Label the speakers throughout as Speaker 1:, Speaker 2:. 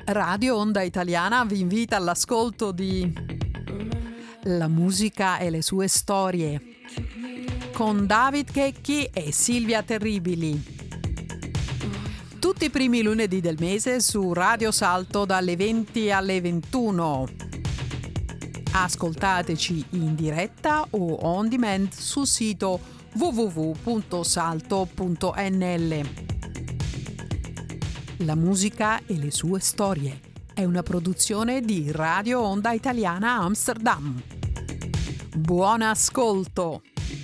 Speaker 1: Radio Onda Italiana vi invita all'ascolto di La musica e le sue storie con David Checchi e Silvia Terribili. Tutti i primi lunedì del mese su Radio Salto dalle 20 alle 21. Ascoltateci in diretta o on demand sul sito www.salto.nl. La musica e le sue storie è una produzione di Radio Onda Italiana Amsterdam. Buon ascolto!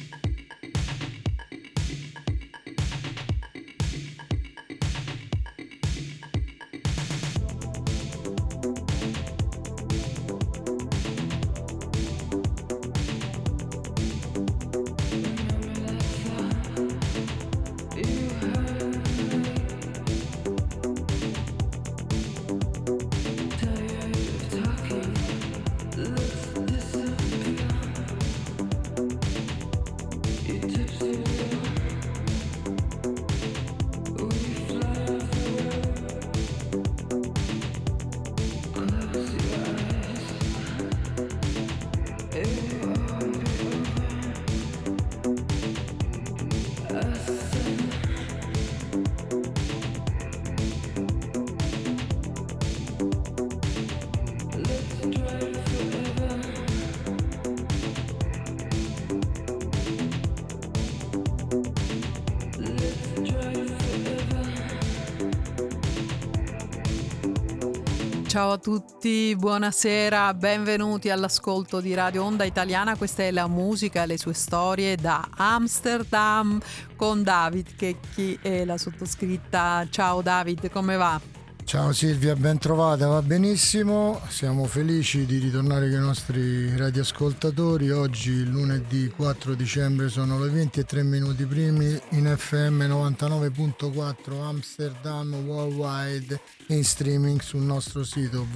Speaker 1: Ciao a tutti, buonasera, benvenuti all'ascolto di Radio Onda Italiana. Questa è la musica e le sue storie da Amsterdam con David Checchi e la sottoscritta. Ciao David, come va?
Speaker 2: Ciao Silvia, ben trovata, va benissimo. Siamo felici di ritornare con i nostri radioascoltatori. Oggi, lunedì 4 dicembre, sono le 20:03 primi in FM 99.4 Amsterdam Worldwide, in streaming sul nostro sito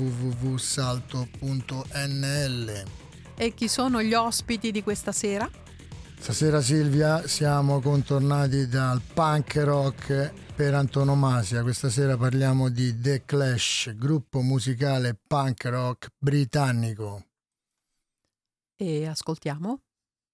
Speaker 2: www.salto.nl.
Speaker 1: E chi sono gli ospiti di questa sera?
Speaker 2: Stasera, Silvia, siamo contornati dal punk rock per antonomasia. Questa sera parliamo di The Clash, gruppo musicale punk rock britannico.
Speaker 1: E ascoltiamo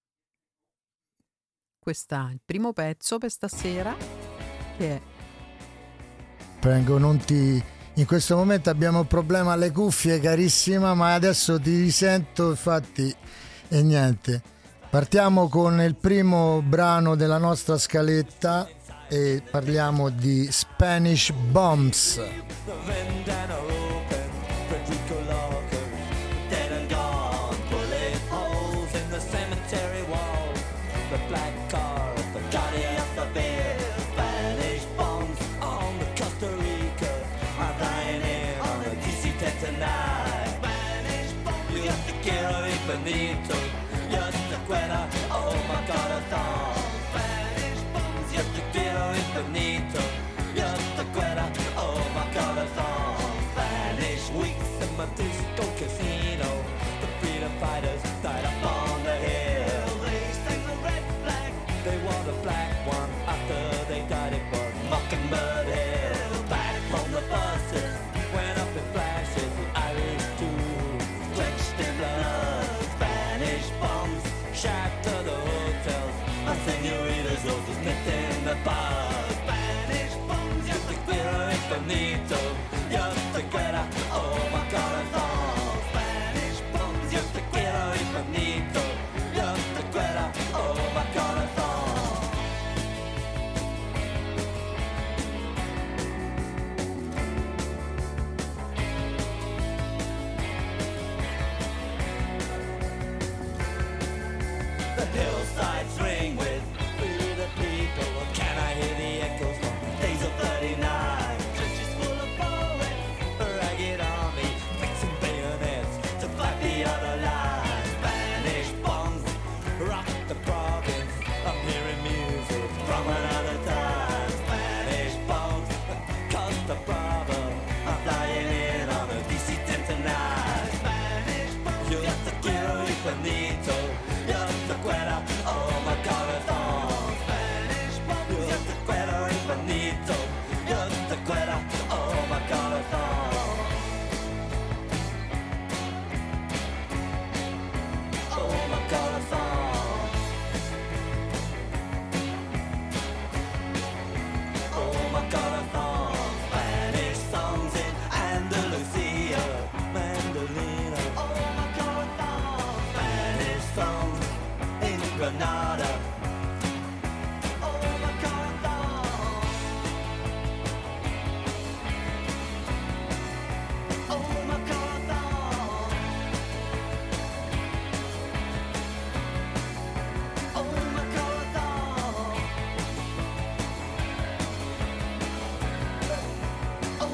Speaker 1: il primo pezzo per stasera, che è...
Speaker 2: Prego, in questo momento abbiamo un problema alle cuffie, carissima, ma adesso ti risento, infatti, e niente. Partiamo con il primo brano della nostra scaletta e parliamo di Spanish Bombs.
Speaker 3: Disco casino, the freedom fighters died up on the hill. They sang the red flag, they wore the black one. After they died it was Mockingbird Hill. Back from the buses, went up in flashes. The Irish too, drenched in blood. Spanish bombs shattered the hotels, and senoritas roses nipped in the bars. Spanish bombs, yo te quiero infinito, yo te quiero, oh my God. Hillsides ring with "Free the People." Can I hear the echoes from days of '39? Churches full of poets, a ragged army, fixing bayonets to fight the other line. Spanish bombs rock the province. I'm hearing music from another time. Spanish bombs cause the problem. I'm flying in on a DC-10 tonight. Spanish bombs, yo te quiero infinito. Yo te quiero, Granada. Oh, MacArthur. Oh, MacArthur. Oh, MacArthur. Oh,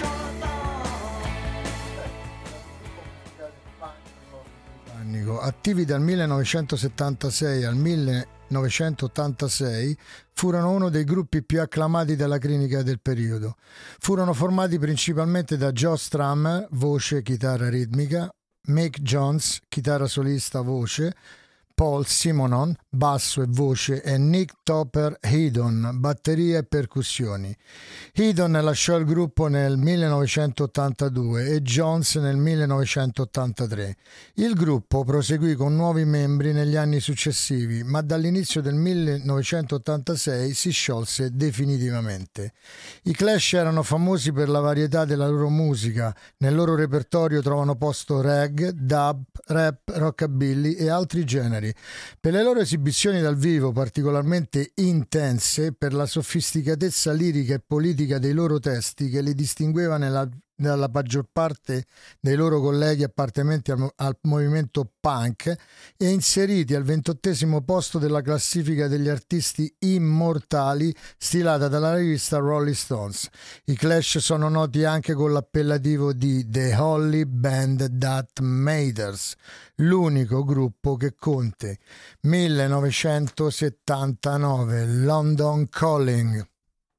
Speaker 2: MacArthur. Attivi dal 1976 al 1986, furono uno dei gruppi più acclamati della critica del periodo. Furono formati principalmente da Joe Strummer, voce, chitarra ritmica, Mick Jones, chitarra solista, voce, Paul Simonon, basso e voce, e Nick Topper Headon, batteria e percussioni. Headon lasciò il gruppo nel 1982 e Jones nel 1983. Il gruppo proseguì con nuovi membri negli anni successivi, ma dall'inizio del 1986 si sciolse definitivamente. I Clash erano famosi per la varietà della loro musica. Nel loro repertorio trovano posto reggae, dub, rap, rockabilly e altri generi. Per le loro esibizioni dal vivo particolarmente intense, per la sofisticatezza lirica e politica dei loro testi che li distingueva dalla maggior parte dei loro colleghi appartenenti al movimento punk, e inseriti al 28° posto della classifica degli artisti immortali stilata dalla rivista Rolling Stones. I Clash sono noti anche con l'appellativo di The Holy Band That Matters, l'unico gruppo che conte. 1979, London Calling.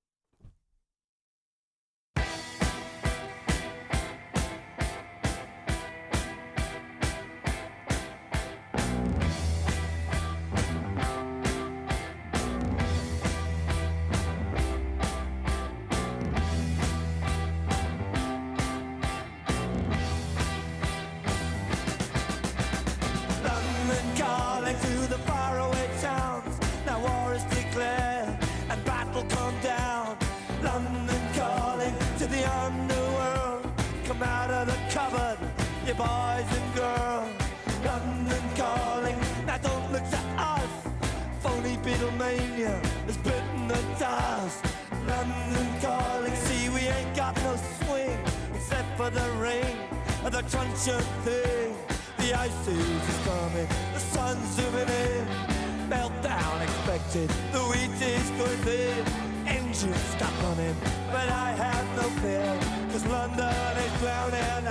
Speaker 3: Boys and girls, London calling. Now don't look to us. Phony Beatlemania has bitten the dust. London calling. See, we ain't got no swing except for the rain and the truncheon thing. The ice age is coming. The sun's zooming in. Meltdown expected. The wheat is going thin. Engines stop running, but I have no fear, 'cause London is drowning.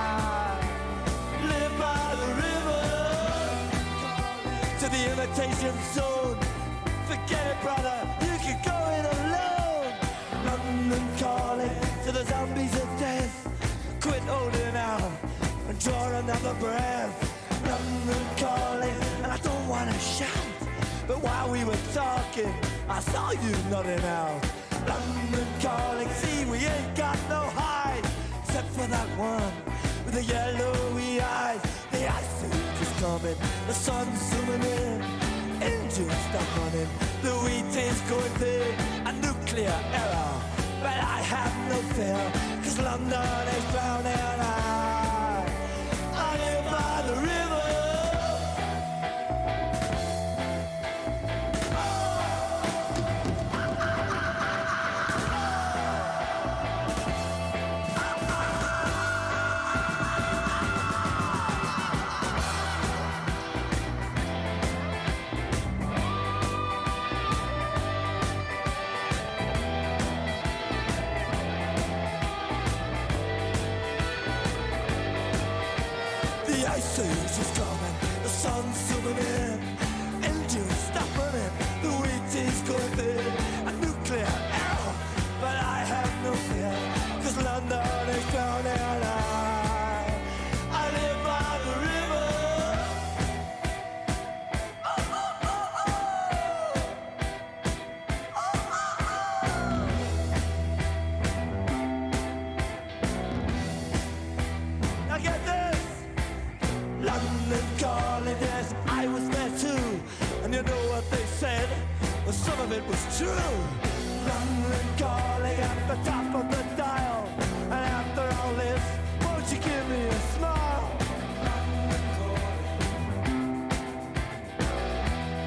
Speaker 3: Live by the river to the imitation zone. Forget it, brother, you can go it alone. London calling to the zombies of death. Quit holding out and draw another breath. London calling, and I don't want to shout, but while we were talking, I saw you nodding out. London calling, see, we ain't got no hide, except for that one with the yellowy eyes. The ice age is coming, the sun's zooming in, engines stop running, the wheat is going thin, a nuclear error, but I have no fear, 'cause London is drowning. I live by the river. Ice age is coming, the sun's zooming in, engines stop running, the wheat is going thin, a nuclear error, but I have no fear, 'cause London is drowning. I live by the river. Oh, oh, oh, oh. Now get this. London calling, yes, I was there too. And you know what they said? Well, some of it was true. London calling at the top of the dial. And after all this, won't you give me a smile? London calling.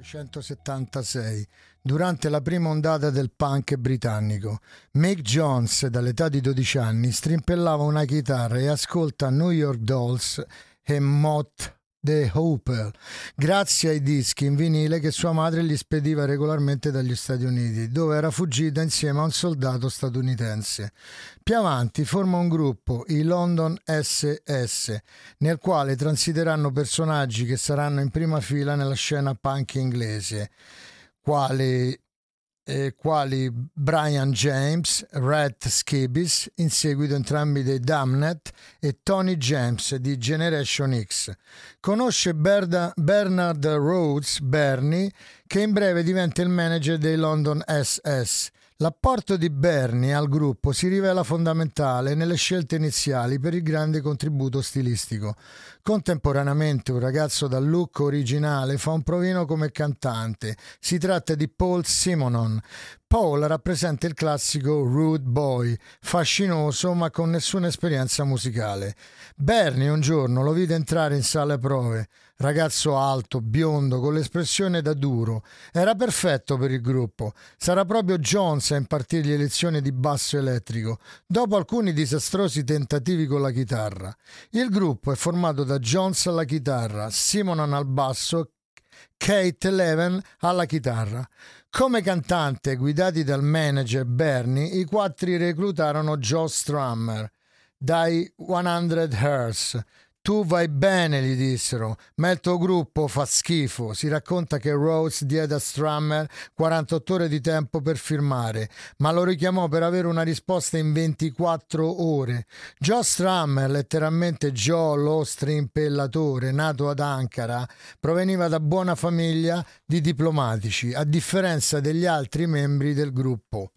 Speaker 2: 1976, durante la prima ondata del punk britannico. Mick Jones, dall'età di 12 anni, strimpellava una chitarra e ascolta New York Dolls e Mott the Hoople, grazie ai dischi in vinile che sua madre gli spediva regolarmente dagli Stati Uniti, dove era fuggita insieme a un soldato statunitense. Più avanti forma un gruppo, i London SS, nel quale transiteranno personaggi che saranno in prima fila nella scena punk inglese, quali Brian James, Red Scabies, in seguito entrambi dei Damned, e Tony James di Generation X. Conosce Bernard Rhodes Bernie, che in breve diventa il manager dei London SS. L'apporto di Bernie al gruppo si rivela fondamentale nelle scelte iniziali per il grande contributo stilistico. Contemporaneamente un ragazzo dal look originale fa un provino come cantante. Si tratta di Paul Simonon. Paul rappresenta il classico rude boy, fascinoso ma con nessuna esperienza musicale. Bernie un giorno lo vide entrare in sala prove. Ragazzo alto, biondo, con l'espressione da duro. Era perfetto per il gruppo. Sarà proprio Jones a impartirgli lezioni di basso elettrico, dopo alcuni disastrosi tentativi con la chitarra. Il gruppo è formato da Jones alla chitarra, Simonon al basso, Kate Leven alla chitarra. Come cantante, guidati dal manager Bernie, i quattro reclutarono Joe Strummer dai 100 Hertz. Tu vai bene, gli dissero, ma il tuo gruppo fa schifo. Si racconta che Rhodes diede a Strummer 48 ore di tempo per firmare, ma lo richiamò per avere una risposta in 24 ore. Joe Strummer, letteralmente Joe lo strimpellatore, nato ad Ankara, proveniva da buona famiglia di diplomatici, a differenza degli altri membri del gruppo.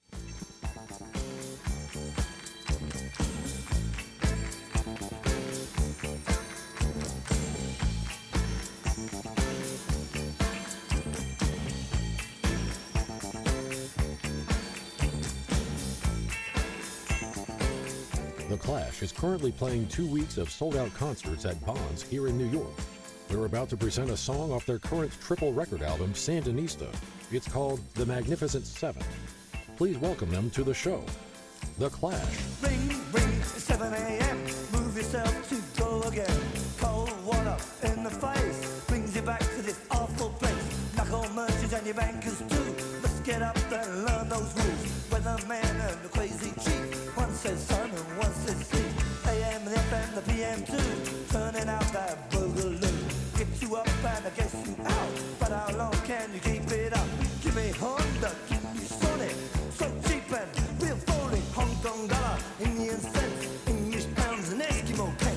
Speaker 4: The Clash is currently playing 2 weeks of sold-out concerts at Bonds here in New York. They're about to present a song off their current triple record album, Sandinista. It's called The Magnificent Seven. Please welcome them to the show, The Clash.
Speaker 3: Ring, ring, 7 a.m. Move yourself to go again. Cold water in the face brings you back to this awful place. Knuckle merchants and your bankers too. Let's get up and learn those rules. Weatherman and the crazy chief. One says sun and one says sea. AM, the FM, the PM too. Turning out that boogaloo. Get you up and I guess you out. But how long can you keep it up? Give me Honda, keep me Sonic. So cheap and real phony. Hong Kong dollar, Indian cents, English pounds and Eskimo pence.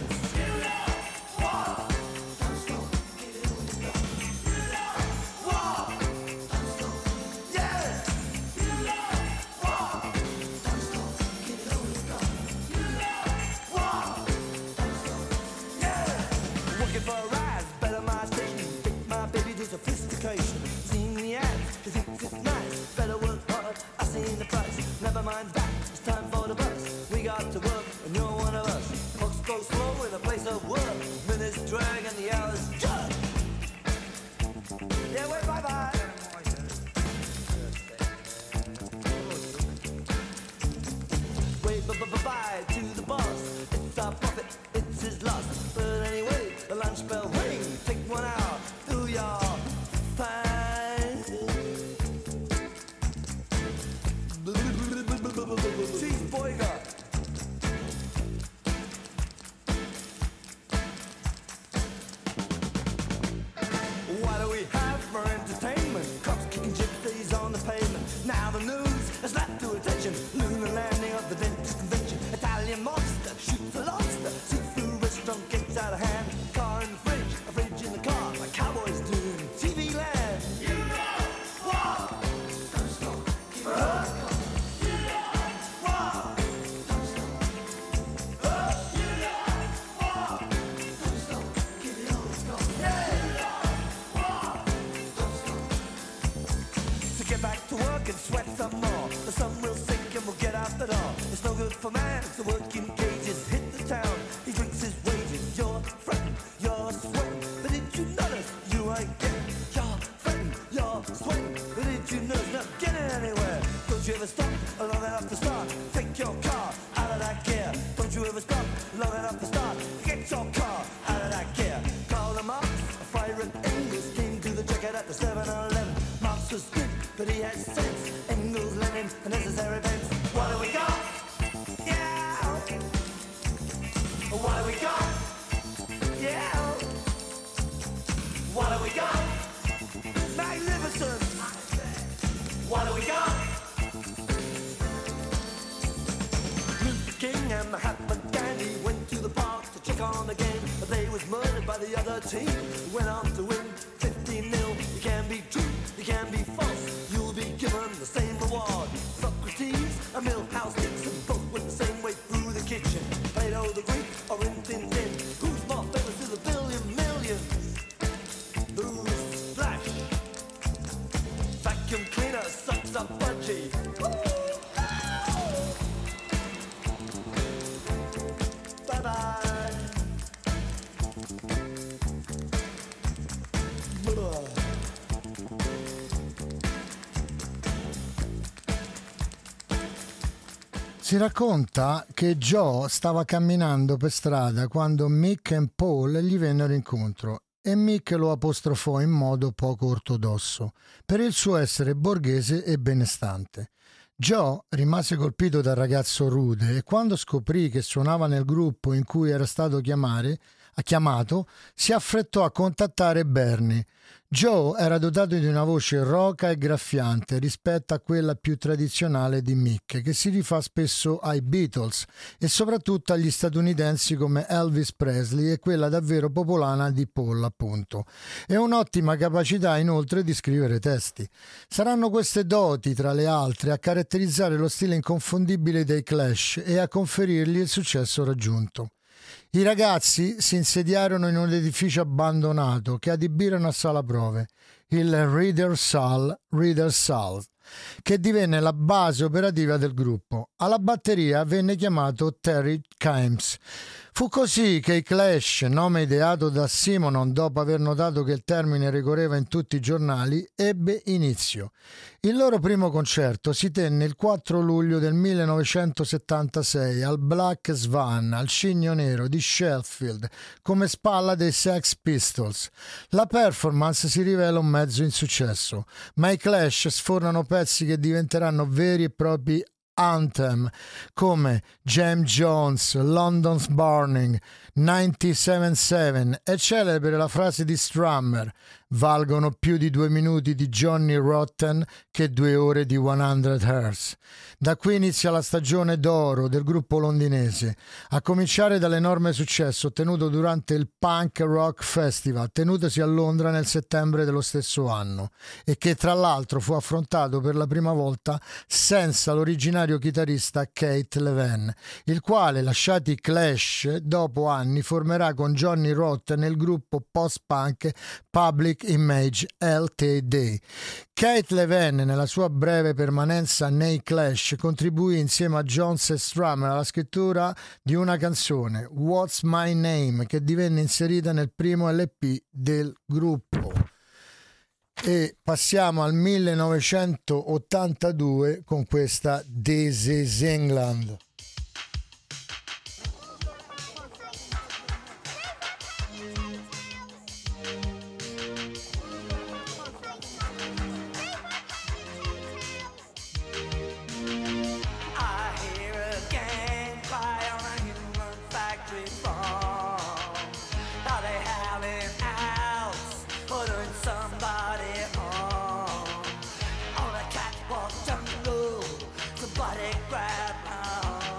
Speaker 3: Sophistication, seen the ads, they think it's nice. Better work hard, I seen the price. Never mind that, it's time for the bus. We got to work, and you're one of us. Clocks go slow in a place of work. Minutes drag and the hours jug. Yeah, wait, bye-bye. Wait, bye-bye to the boss. It's our profit, it's his loss. But anyway, the lunch bell ring. Take one out, do your Cheese boy got. What do we have for entertainment? Cops kicking gypsies on the pavement. Now the news has led to attention. Lunar landing of the dentist convention. Italian monster shoots a lobster. Seafood restaurant gets out of hand. Car in the fridge, a fridge in the car. Like cowboys do in TV land. You know what? Don't stop, keep it up. And sweat some more. The sun will sink and we'll get out the door. It's no good for man, it's the working cages. Hit the town, he drinks his wages. You're fretting, you're sweating, but did you notice you ain't getting? You're fretting, you ever stop long enough to start? Get your car out of that gear. Call them up, Fire and Engels came to the checkout at the 7-Eleven. Marx was good, but he had sense. Engels, Lenin, the necessary events. What do we got? Yeah. What do we got? Yeah. What do we got? Magnificent. What do we got? Meet the King and Mahatma Gandhi went to the park to check on the game, but they was murdered by the other team. Went on to win 15-0. You can be true, you can be false. You'll be given the same reward. Socrates, a Milhouse Dixon, both went the same way through the kitchen. Plato the Greek or Rin Tin Tin. Who's more famous to the billion millions? Who's Flash? Vacuum cleaner sucks up budgie. Bye bye.
Speaker 2: Si racconta che Joe stava camminando per strada quando Mick e Paul gli vennero incontro e Mick lo apostrofò in modo poco ortodosso per il suo essere borghese e benestante. Joe rimase colpito dal ragazzo rude e quando scoprì che suonava nel gruppo in cui era stato chiamato, si affrettò a contattare Bernie. Joe era dotato di una voce roca e graffiante rispetto a quella più tradizionale di Mick, che si rifà spesso ai Beatles e soprattutto agli statunitensi come Elvis Presley e quella davvero popolana di Paul, appunto. E un'ottima capacità inoltre di scrivere testi. Saranno queste doti, tra le altre, a caratterizzare lo stile inconfondibile dei Clash e a conferirgli il successo raggiunto. I ragazzi si insediarono in un edificio abbandonato che adibirono a sala prove, il Reader's Hall, che divenne la base operativa del gruppo. Alla batteria venne chiamato Terry Kimes. Fu così che i Clash, nome ideato da Simonon dopo aver notato che il termine ricorreva in tutti i giornali, ebbe inizio. Il loro primo concerto si tenne il 4 luglio del 1976 al Black Swan, al Cigno Nero di Sheffield, come spalla dei Sex Pistols. La performance si rivela un mezzo insuccesso, ma i Clash sfornano pezzi che diventeranno veri e propri anthem come James Jones, London's Burning, 97.7 e celebre la frase di Strummer: valgono più di 2 minuti di Johnny Rotten che 2 ore di 100 Hertz. Da qui inizia la stagione d'oro del gruppo londinese, a cominciare dall'enorme successo ottenuto durante il Punk Rock Festival tenutosi a Londra nel settembre dello stesso anno e che tra l'altro fu affrontato per la prima volta senza l'originario chitarrista Keith Levene, il quale, lasciati i Clash dopo anni, formerà con Johnny Rotten il gruppo post-punk Public Image Ltd. Keith Levene, nella sua breve permanenza nei Clash, contribuì insieme a Jones e Strummer alla scrittura di una canzone, What's My Name, che divenne inserita nel primo LP del gruppo. E passiamo al 1982 con questa This Is England.
Speaker 3: Somebody grab my arm.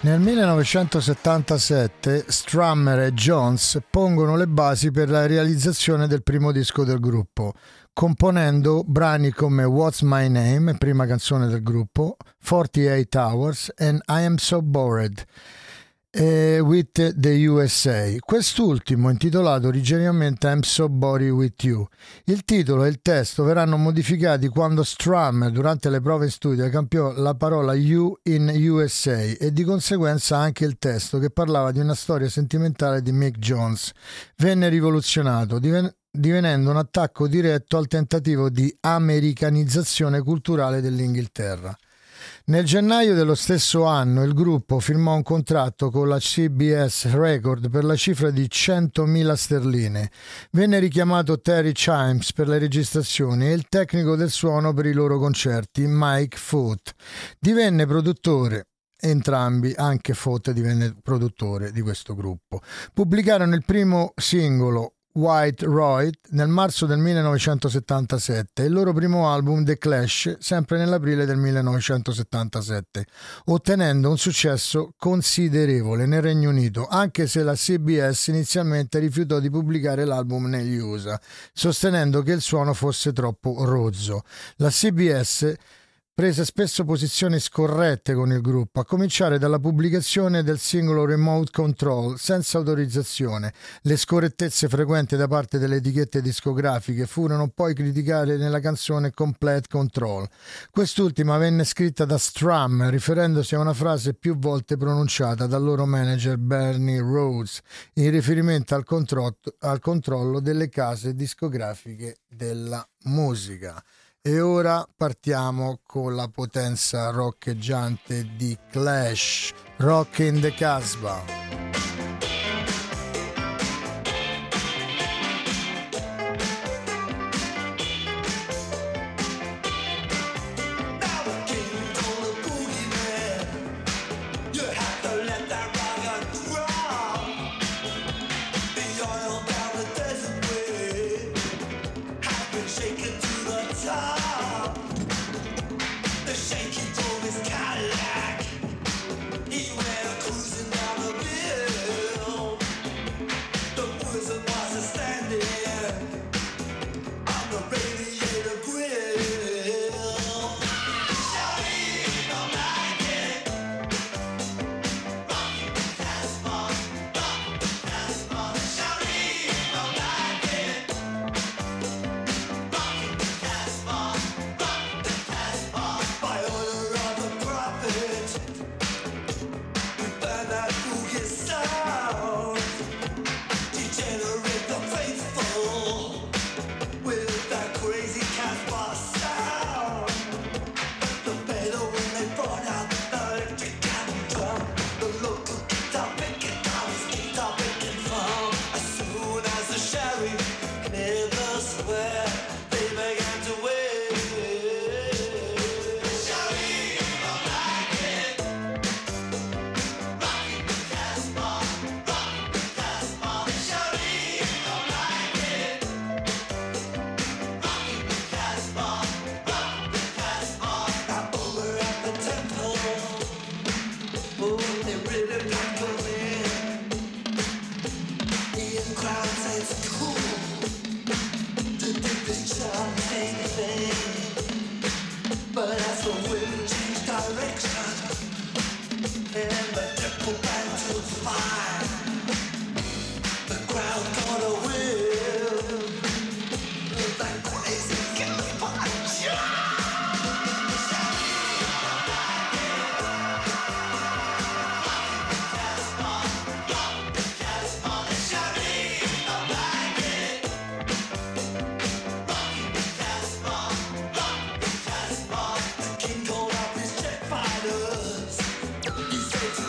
Speaker 2: Nel 1977 Strummer e Jones pongono le basi per la realizzazione del primo disco del gruppo, componendo brani come What's My Name, prima canzone del gruppo, 48 Hours and I Am So Bored, with the USA. Quest'ultimo intitolato originariamente I'm So Bored With You. Il titolo e il testo verranno modificati quando Strummer durante le prove in studio cambiò la parola You in USA e di conseguenza anche il testo, che parlava di una storia sentimentale di Mick Jones, venne rivoluzionato, divenendo un attacco diretto al tentativo di americanizzazione culturale dell'Inghilterra. Nel gennaio dello stesso anno il gruppo firmò un contratto con la CBS Record per la cifra di 100.000 sterline. Venne richiamato Terry Chimes per le registrazioni e il tecnico del suono per i loro concerti, Mike Foot. Divenne produttore. Entrambi, anche Foot divenne produttore di questo gruppo. Pubblicarono il primo singolo White Royd nel marzo del 1977 e il loro primo album The Clash sempre nell'aprile del 1977, ottenendo un successo considerevole nel Regno Unito, anche se la CBS inizialmente rifiutò di pubblicare l'album negli USA, sostenendo che il suono fosse troppo rozzo. La CBS prese spesso posizioni scorrette con il gruppo, a cominciare dalla pubblicazione del singolo Remote Control senza autorizzazione. Le scorrettezze frequenti da parte delle etichette discografiche furono poi criticate nella canzone Complete Control. Quest'ultima venne scritta da Strum, riferendosi a una frase più volte pronunciata dal loro manager Bernie Rhodes, in riferimento al controllo delle case discografiche della musica. E ora partiamo con la potenza roccheggiante di Clash, Rock in the Casbah.
Speaker 5: He's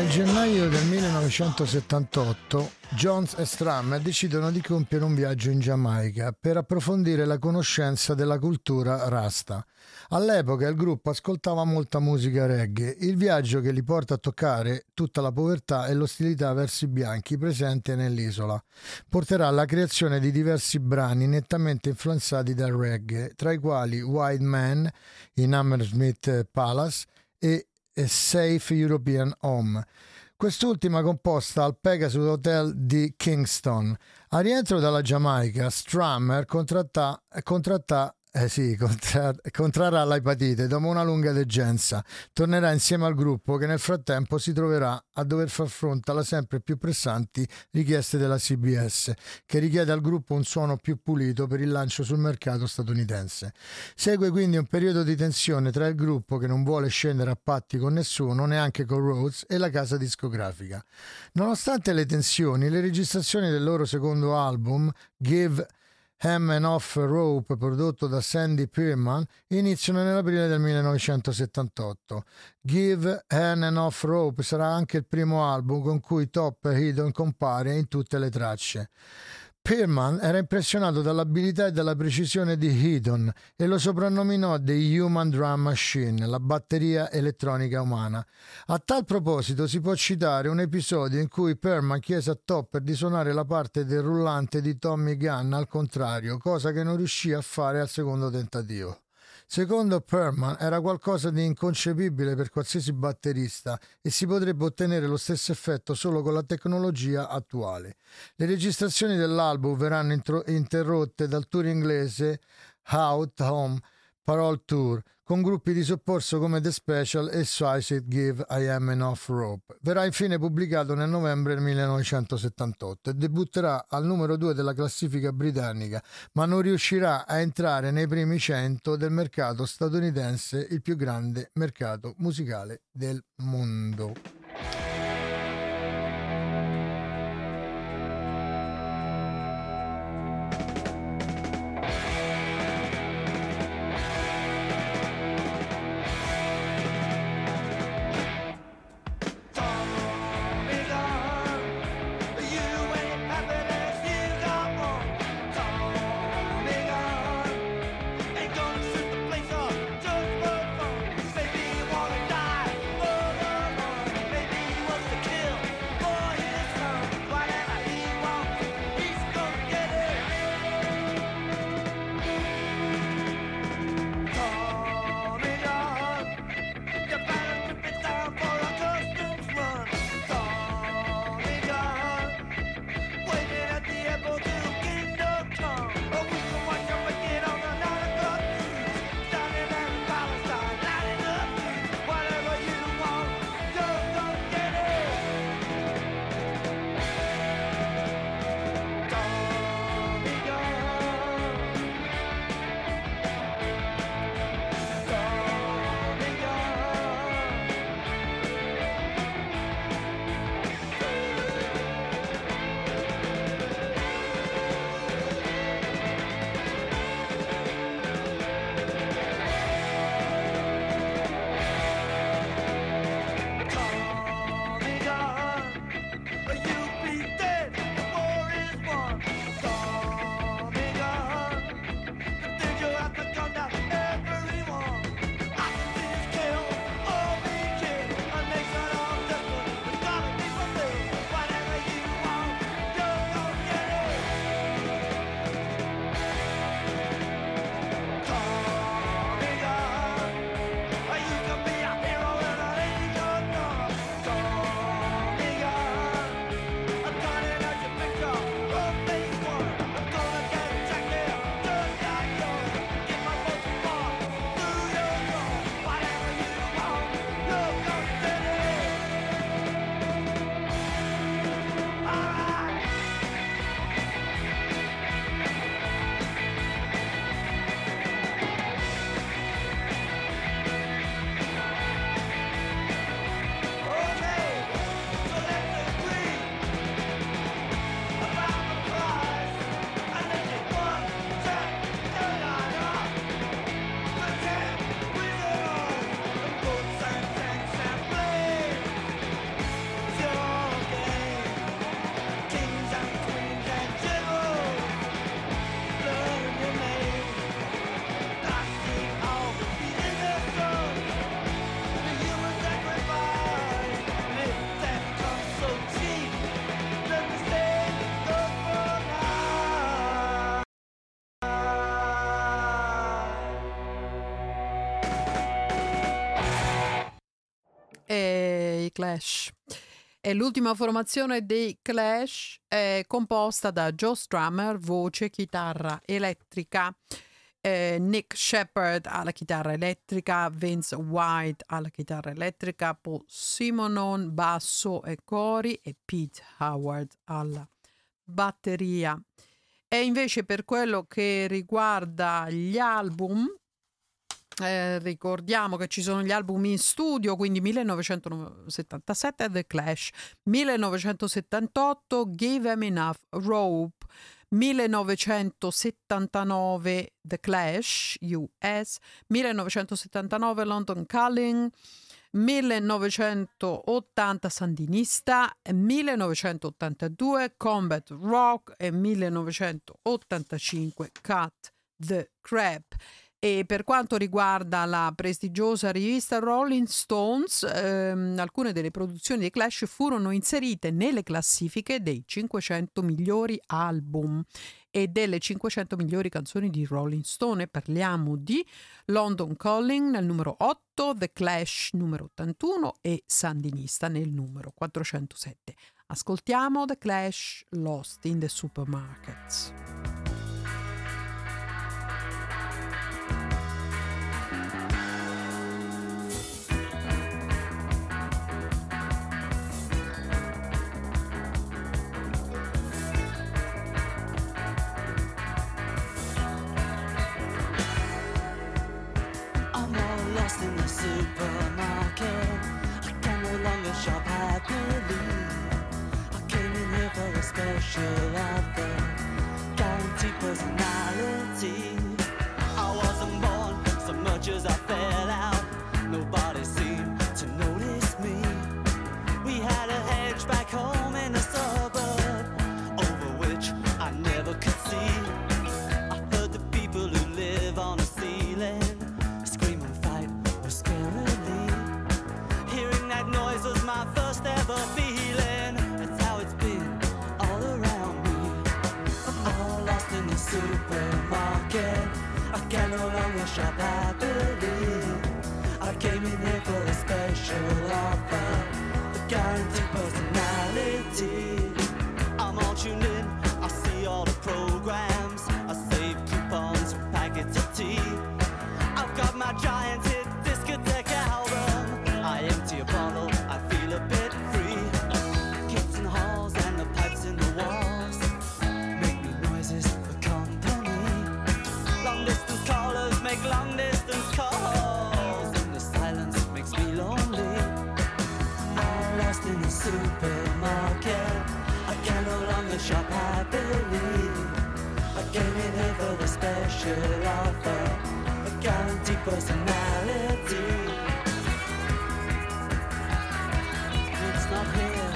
Speaker 2: gennaio del 1978 Jones e Strummer decidono di compiere un viaggio in Giamaica per approfondire la conoscenza della cultura Rasta. All'epoca il gruppo ascoltava molta musica reggae, il viaggio che li porta a toccare tutta la povertà e l'ostilità verso i bianchi presente nell'isola. Porterà alla creazione di diversi brani nettamente influenzati dal reggae, tra i quali White Man in Hammersmith Palace e A Safe European Home, quest'ultima composta al Pegasus Hotel di Kingston. A rientro dalla Giamaica, Strummer contrarrà l'epatite dopo una lunga degenza. Tornerà insieme al gruppo che nel frattempo si troverà a dover far fronte alle sempre più pressanti richieste della CBS, che richiede al gruppo un suono più pulito per il lancio sul mercato statunitense. Segue quindi un periodo di tensione tra il gruppo, che non vuole scendere a patti con nessuno, neanche con Rhodes, e la casa discografica. Nonostante le tensioni, le registrazioni del loro secondo album, Give Hem and Off Rope, prodotto da Sandy Pearman, iniziano nell'aprile del 1978. Give Hem and Off Rope sarà anche il primo album con cui Topper Headon compare in tutte le tracce. Pearman era impressionato dall'abilità e dalla precisione di Headon e lo soprannominò The Human Drum Machine, la batteria elettronica umana. A tal proposito si può citare un episodio in cui Pearman chiese a Topper di suonare la parte del rullante di Tommy Gunn al contrario, cosa che non riuscì a fare al secondo tentativo. Secondo Pearman era qualcosa di inconcepibile per qualsiasi batterista e si potrebbe ottenere lo stesso effetto solo con la tecnologia attuale. Le registrazioni dell'album verranno interrotte dal tour inglese Out Home Parole Tour con gruppi di soccorso come The Special e Suicide Give I Am Enough Rope. Verrà infine pubblicato nel novembre del 1978 e debutterà al numero 2 della classifica britannica, ma non riuscirà a entrare nei primi 100 del mercato statunitense, il più grande mercato musicale del mondo.
Speaker 3: Just for fun, baby, you wanna die for the money.
Speaker 1: dei Clash. E l'ultima formazione dei Clash è composta da Joe Strummer, voce, chitarra elettrica, Nick Sheppard alla chitarra elettrica, Vince White alla chitarra elettrica, Paul Simonon basso e cori e Pete Howard alla batteria. E invece per quello che riguarda gli album, ricordiamo che ci sono gli album in studio, quindi 1977 The Clash, 1978 Give 'Em Enough Rope, 1979 The Clash US, 1979 London Calling, 1980 Sandinista, 1982 Combat Rock e 1985 Cut the Crap. E per quanto riguarda la prestigiosa rivista Rolling Stones, alcune delle produzioni dei Clash furono inserite nelle classifiche dei 500 migliori album e delle 500 migliori canzoni di Rolling Stone. Parliamo di London Calling nel numero 8, The Clash numero 81 e Sandinista nel numero 407. Ascoltiamo The Clash, Lost in the Supermarkets.
Speaker 3: In the supermarket, I can no longer shop happily. I came in here for a special offer, guaranteed personality. I wasn't born so much as I fell out. Nobody seemed to notice me. We had a hedge back home in the suburb, over which I never could see. I heard the people who live on the ceiling noise was my first ever feeling. That's how it's been all around me. I'm all lost in the supermarket. I can no longer shop happily. I came in here for a special offer, a guaranteed personality. I'm all tuned in, I see all the programs. I save coupons for packets of tea. I've got my giant hit discotheque album. I empty a bottle, I feel a bit free. Kids in the halls and the pipes in the walls make me noises for company. Long distance callers make long distance calls, and the silence makes me lonely. I'm lost in the supermarket. I can no longer shop happily. I came in here for the special offer, a guaranteed personality. Not here,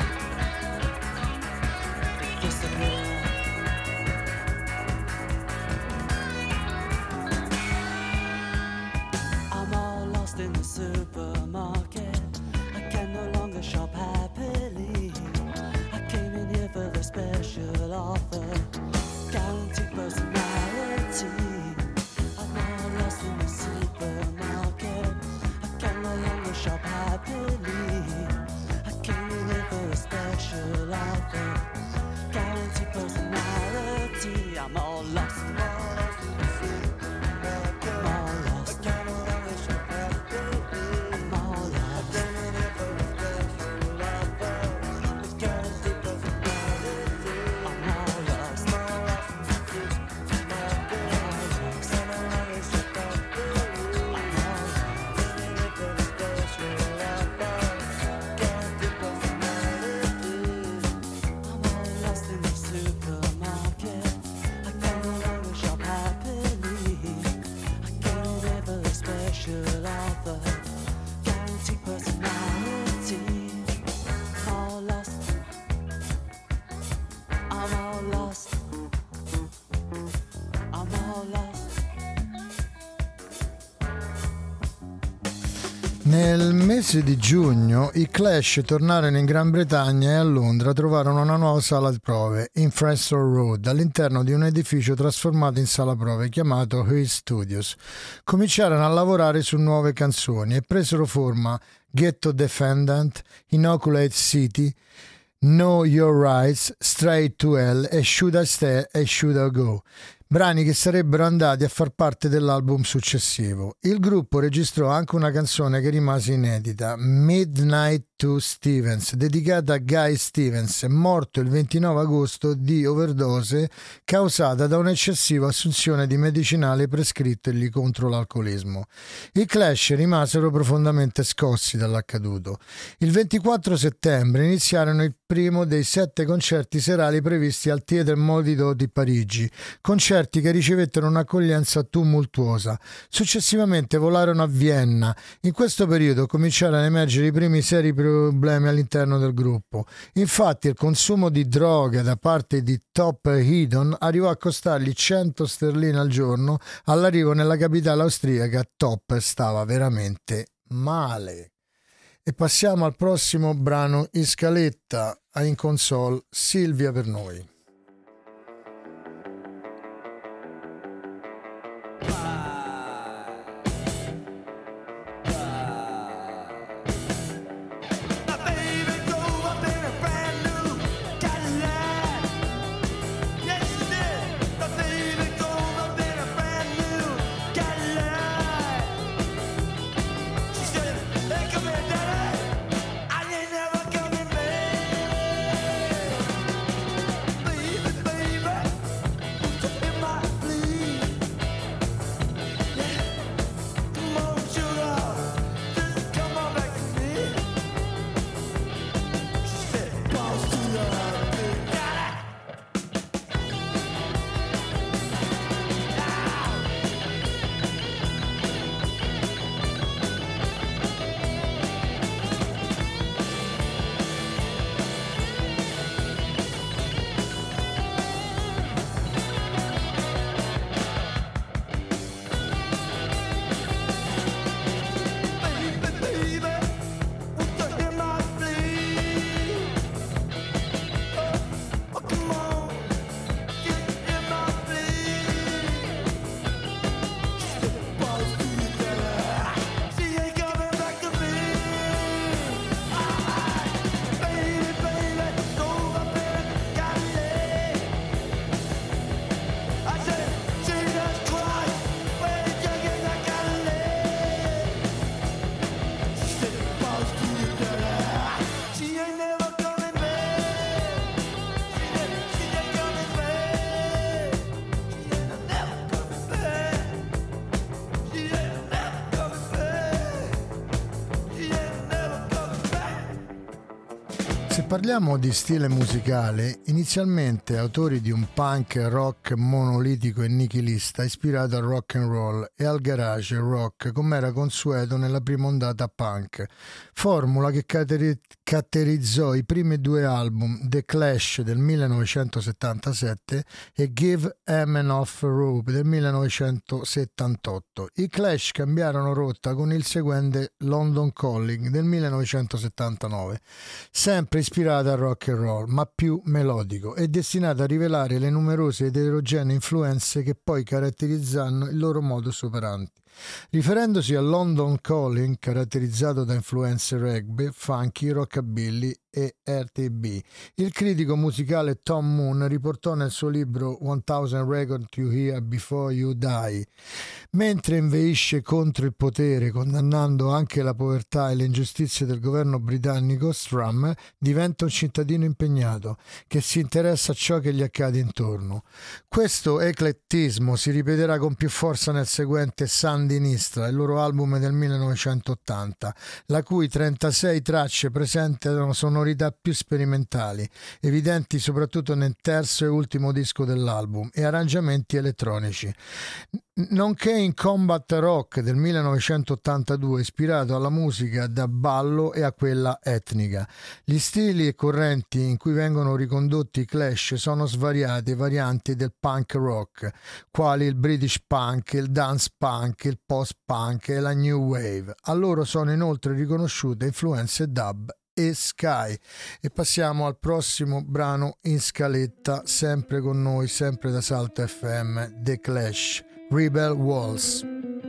Speaker 3: it disappeared. I'm all lost in the supermarket. I can no longer shop happily. I came in here for the special offer, guaranteed personality. I'm all lost in the supermarket. I can no longer shop happily. Special offer, guaranteed personality. I'm all lost. I'm all lost. I'm all lost.
Speaker 2: Nel mese di giugno i Clash tornarono in Gran Bretagna e a Londra trovarono una nuova sala di prove, in Preston Road, all'interno di un edificio trasformato in sala prove chiamato Heath Studios. Cominciarono a lavorare su nuove canzoni e presero forma Ghetto Defendant, Inoculate City, Know Your Rights, Straight to Hell e Should I Stay e Should I Go, brani che sarebbero andati a far parte dell'album successivo. Il gruppo registrò anche una canzone che rimase inedita, Midnight to Stevens, dedicata a Guy Stevens, morto il 29 agosto di overdose causata da un'eccessiva assunzione di medicinali prescritti contro l'alcolismo. I Clash rimasero profondamente scossi dall'accaduto. Il 24 settembre iniziarono il primo dei 7 concerti serali previsti al Theatre Modido di Parigi, concerti che ricevettero un'accoglienza tumultuosa. Successivamente volarono a Vienna. In questo periodo cominciarono ad emergere i primi seri problemi all'interno del gruppo. Infatti il consumo di droga da parte di Top Hedon arrivò a costargli 100 sterline al giorno. All'arrivo nella capitale austriaca Top stava veramente male. E passiamo al prossimo brano in scaletta, in console Silvia per noi. Se parliamo di stile musicale, inizialmente autori di un punk rock monolitico e nichilista ispirato al rock and roll e al garage rock come era consueto nella prima ondata punk, formula che caratterizzò i primi 2 album, The Clash del 1977 e Give 'Em Enough Rope del 1978. I Clash cambiarono rotta con il seguente London Calling del 1979, sempre ispirato al rock and roll, ma più melodico e destinato a rivelare le numerose ed eterogenee influenze che poi caratterizzano il loro modus operandi. Riferendosi a London Calling, caratterizzato da influenze rugby, funky, rockabilly e RTB, il critico musicale Tom Moon riportò nel suo libro 1000 Records You Hear Before You Die: mentre inveisce contro il potere, condannando anche la povertà e le ingiustizie del governo britannico, Strum diventa un cittadino impegnato che si interessa a ciò che gli accade intorno. Questo eclettismo si ripeterà con più forza nel seguente Sandinistra, il loro album del 1980, la cui 36 tracce presentano sonorità più sperimentali, evidenti soprattutto nel terzo e ultimo disco dell'album, e arrangiamenti elettronici, nonché in Combat Rock del 1982, ispirato alla musica da ballo e a quella etnica. Gli stili e correnti in cui vengono ricondotti i Clash sono svariate varianti del punk rock, quali il British punk, il dance punk, il il post-punk e la new wave. A loro sono inoltre riconosciute influenze dub e Sky. E passiamo al prossimo brano in scaletta, sempre con noi, sempre da Salto FM, The Clash, Rebel Walls.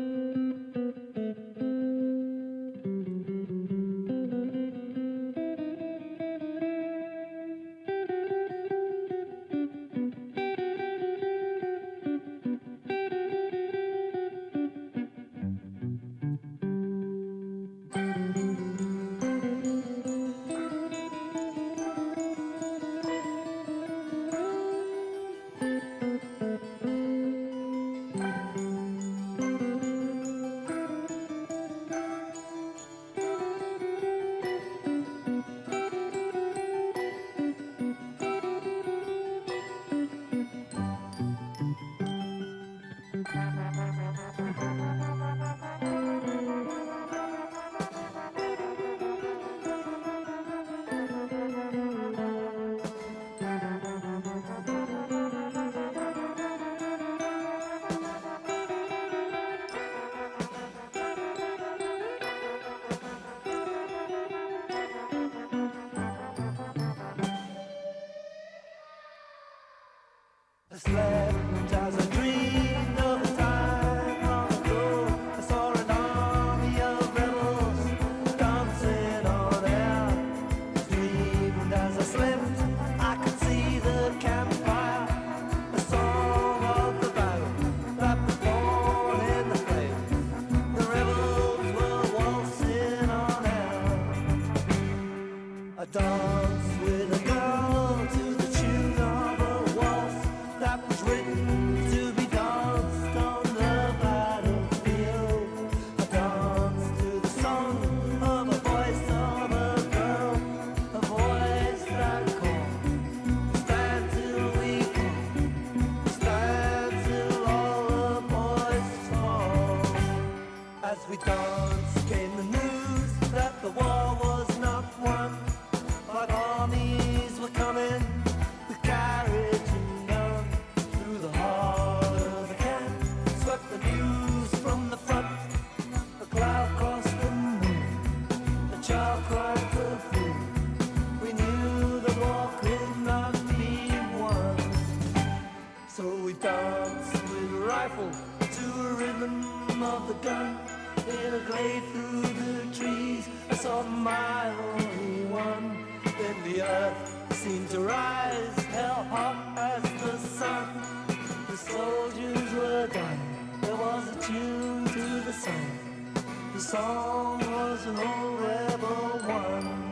Speaker 3: Slept as I dreamed of a time long ago. I saw an army of rebels dancing on air. Dreamed as I slept, I could see the campfire, the song of the battle that was born in the flame. The rebels were waltzing on air. I danced with a girl to the tune of a waltz that was written to be danced on the battlefield. I danced to the song of a voice of a girl, a voice that called, stand till we fall, stand till all the boys fall. As we danced came the news that the war was not won. But armies were coming with carriage and gun through the heart of the camp. Swept the news from the front. A cloud crossed the moon. The child cried for food. We knew the war could not be won. So we danced with a rifle to a rhythm of the gun. In a glade through the trees, I saw my only one. Then the earth seemed to rise, hell hot as the sun. The soldiers were dying, there was a tune to the song. The song was an old rebel one.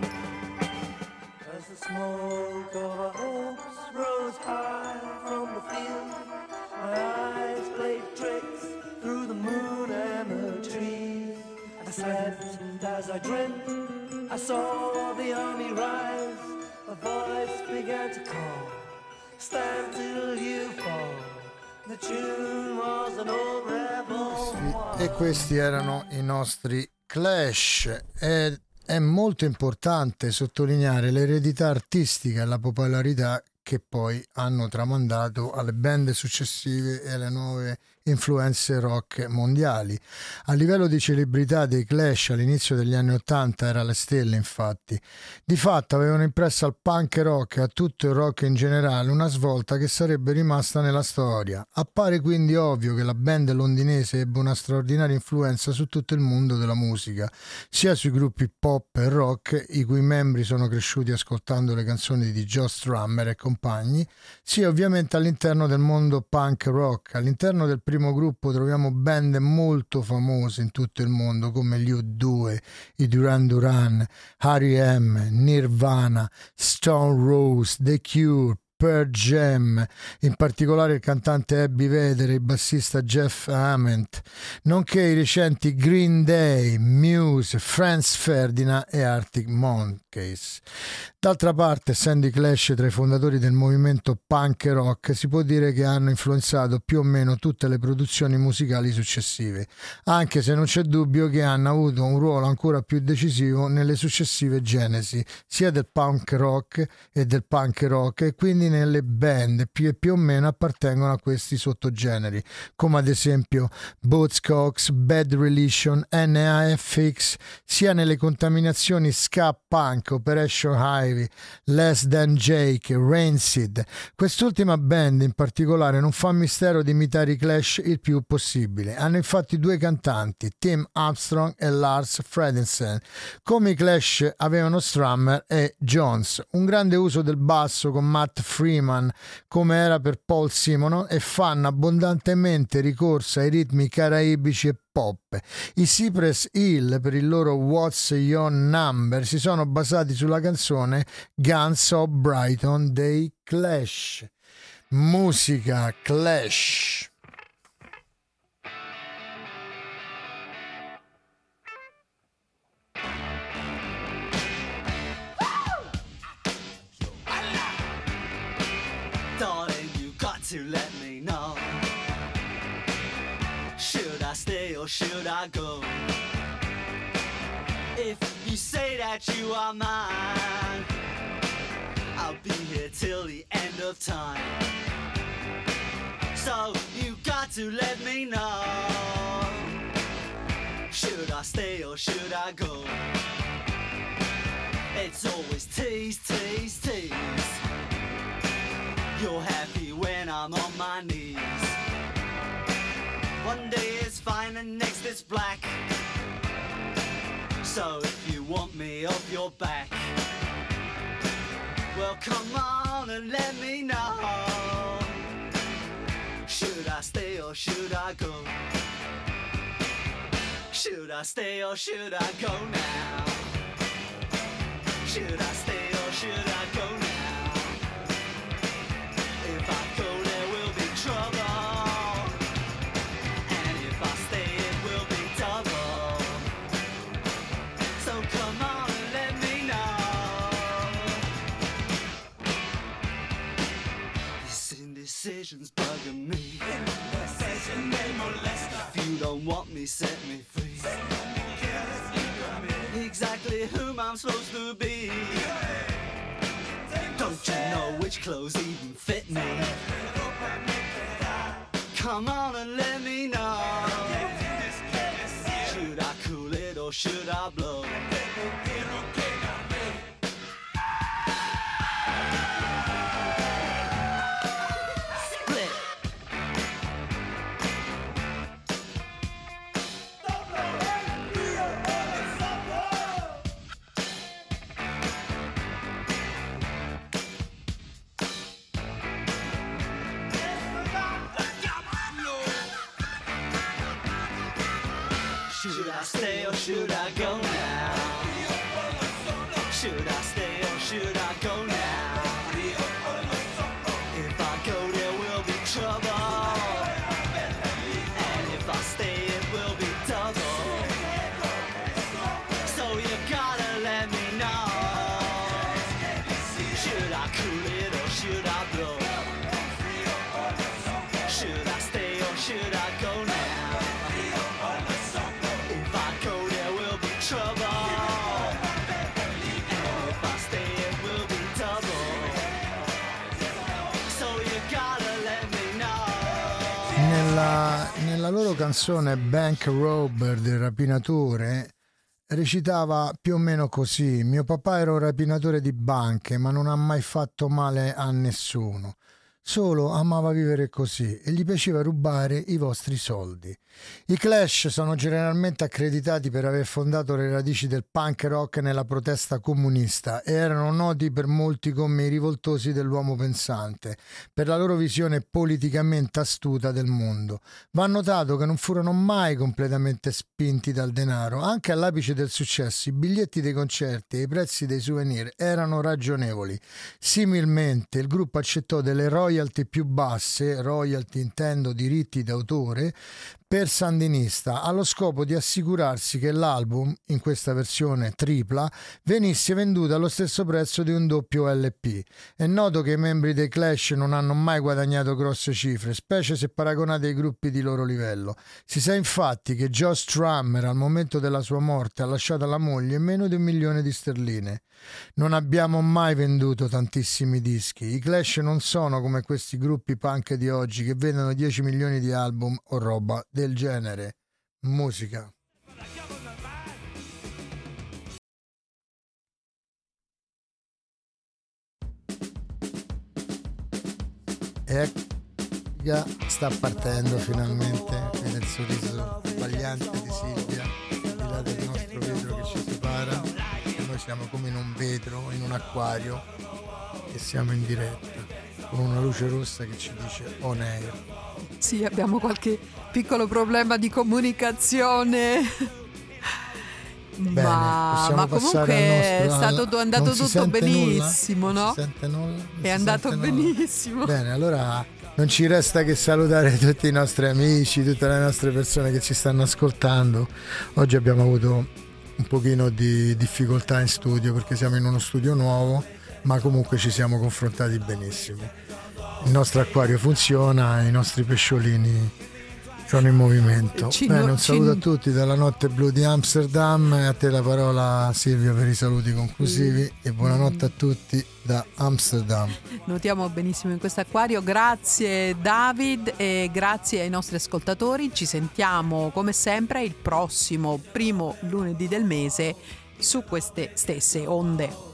Speaker 3: As the smoke of our hopes rose high from the field, my eyes played tricks through the moon and the trees. I slept as I dreamt, I saw the army rise. A voice began to call, stand till you fall. The tune was an old rebel one.
Speaker 2: E questi erano i nostri Clash. È molto importante sottolineare l'eredità artistica e la popolarità che poi hanno tramandato alle band successive e alle nuove influenze rock mondiali. A livello di celebrità dei Clash all'inizio degli anni '80 era alle stelle, infatti. Di fatto avevano impresso al punk rock e a tutto il rock in generale una svolta che sarebbe rimasta nella storia. Appare quindi ovvio che la band londinese ebbe una straordinaria influenza su tutto il mondo della musica, sia sui gruppi pop e rock, i cui membri sono cresciuti ascoltando le canzoni di Joe Strummer e compagni, sia ovviamente all'interno del mondo punk rock. All'interno del primo gruppo troviamo band molto famose in tutto il mondo come gli U2, i Duran Duran, R.E.M., Nirvana, Stone Roses, The Cure, Pearl Jam, in particolare il cantante Eddie Vedder e il bassista Jeff Ament, nonché i recenti Green Day, Muse, Franz Ferdinand e Arctic Monkeys. D'altra parte, essendo i Clash tra i fondatori del movimento punk e rock, si può dire che hanno influenzato più o meno tutte le produzioni musicali successive, anche se non c'è dubbio che hanno avuto un ruolo ancora più decisivo nelle successive genesi, sia del punk rock e del punk rock, e quindi nelle band più o meno appartengono a questi sottogeneri, come ad esempio Buzzcocks, Bad Religion, NAFX, sia nelle contaminazioni ska punk, Operation Ivy, Less Than Jake, Rancid. Quest'ultima band in particolare non fa mistero di imitare i Clash il più possibile. Hanno infatti due cantanti, Tim Armstrong e Lars Fredriksen. Come i Clash avevano Strummer e Jones, un grande uso del basso con Matt Freeman come era per Paul Simonon, e fanno abbondantemente ricorso ai ritmi caraibici e pop. I Cypress Hill, per il loro What's Your Number, si sono basati sulla canzone Guns of Brighton dei Clash. Musica Clash.
Speaker 3: Darling, you got to let me know. Should I stay or should I go? If you say that you are mine, I'll be here till the end of time. So you got to let me know. Should I stay or should I go? It's always tease, tease, tease. You're happy when I'm on my knees. One day it's fine and next it's black. So if you want me off your back, well come on and let me know. Should I stay or should I go? Should I stay or should I go now? Should I stay or should I go now? If I go there will be trouble, and if I stay it will be double. So come on and let me know. This indecision's bugging me. If you don't want me, set me free. Exactly whom I'm supposed to be. Don't you know which clothes even fit me? Come on and let me know. Should I cool it or should I blow? Split. Should I stay or should I go now? Should I stay or should I go now? If I go there will be trouble, and if I stay it will be double. So you gotta let me know. Should I cool it or should I blow? Should I stay or should I go now? If I go there will be trouble, and if I stay it will be double. So you gotta let me know.
Speaker 2: Nella loro canzone Bank Robber del rapinatore recitava più o meno così: mio papà era un rapinatore di banche, ma non ha mai fatto male a nessuno. Solo amava vivere così e gli piaceva rubare i vostri soldi. I Clash sono generalmente accreditati per aver fondato le radici del punk rock nella protesta comunista e erano noti per molti come i rivoltosi dell'uomo pensante, per la loro visione politicamente astuta del mondo. Va notato che non furono mai completamente spinti dal denaro. Anche all'apice del successo i biglietti dei concerti e i prezzi dei souvenir erano ragionevoli. Similmente il gruppo accettò delle royalty royalty più basse, royalty intendo diritti d'autore, per Sandinista, allo scopo di assicurarsi che l'album, in questa versione tripla, venisse venduto allo stesso prezzo di un doppio LP. È noto che i membri dei Clash non hanno mai guadagnato grosse cifre, specie se paragonati ai gruppi di loro livello. Si sa infatti che Joe Strummer al momento della sua morte ha lasciato alla moglie meno di 1 milione di sterline. Non abbiamo mai venduto tantissimi dischi. I Clash non sono come questi gruppi punk di oggi che vendono 10 milioni di album o roba del genere. Musica. Sta partendo finalmente, vede il sorriso sbagliante di Silvia di là del nostro vetro che ci separa, e noi siamo come in un vetro, in un acquario, e siamo in diretta con una luce rossa che ci dice on air.
Speaker 1: Sì, abbiamo qualche piccolo problema di comunicazione.
Speaker 2: Bene,
Speaker 1: ma comunque è andato tutto benissimo,
Speaker 2: nulla?
Speaker 1: no?
Speaker 2: Non si sente nulla?
Speaker 1: È andato benissimo.
Speaker 2: Bene, allora non ci resta che salutare tutti i nostri amici, tutte le nostre persone che ci stanno ascoltando. Oggi abbiamo avuto un pochino di difficoltà in studio perché siamo in uno studio nuovo, ma comunque ci siamo confrontati benissimo. Il nostro acquario funziona, i nostri pesciolini sono in movimento. Bene, un saluto a tutti dalla Notte Blu di Amsterdam, e a te la parola Silvia per i saluti conclusivi, e buonanotte a tutti da Amsterdam.
Speaker 1: Notiamo benissimo in questo acquario. Grazie David e grazie ai nostri ascoltatori. Ci sentiamo come sempre il prossimo primo lunedì del mese su queste stesse onde.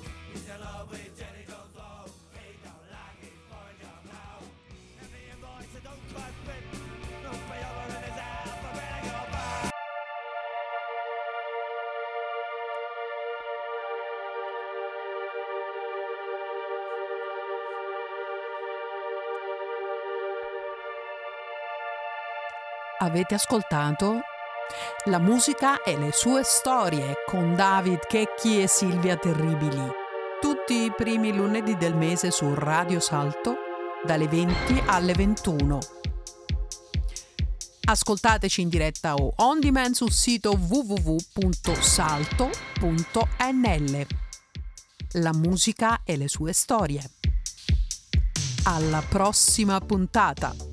Speaker 1: Avete ascoltato La musica e le sue storie con David Checchi e Silvia Terribili, tutti i primi lunedì del mese su Radio Salto dalle 20 alle 21. Ascoltateci in diretta o on demand sul sito www.salto.nl. La musica e le sue storie. Alla prossima puntata!